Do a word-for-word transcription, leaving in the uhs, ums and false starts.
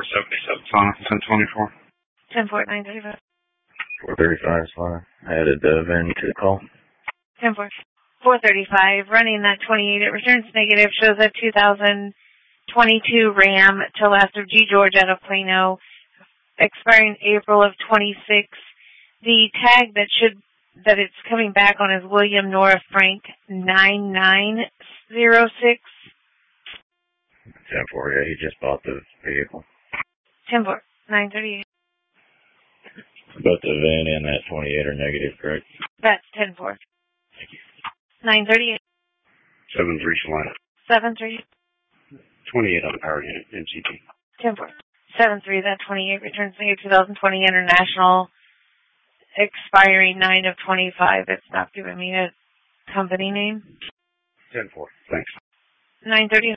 seventy-seven. Sonic, ten twenty-four. ten four, nine thirty-five. four thirty-five, slide. I added the V I N to the call. ten four. four thirty-five, running that twenty-eight. It returns negative, shows a two thousand twenty-two Ram to last of G. George out of Plano, expiring April of twenty-six. The tag that should that it's coming back on is William Nora Frank nine nine zero six. ten four, yeah, he just bought the vehicle. ten four, nine thirty-eight. Both the V I N and that twenty-eight are negative, correct? That's ten four. Thank you. nine thirty-eight. seven three Salina. seven three. twenty-eight on the power unit, M C T. ten four. seven three, that twenty-eight returns negative two thousand twenty International, expiring nine of twenty-five. It's not giving me a company name. ten four. Thanks. nine thirty.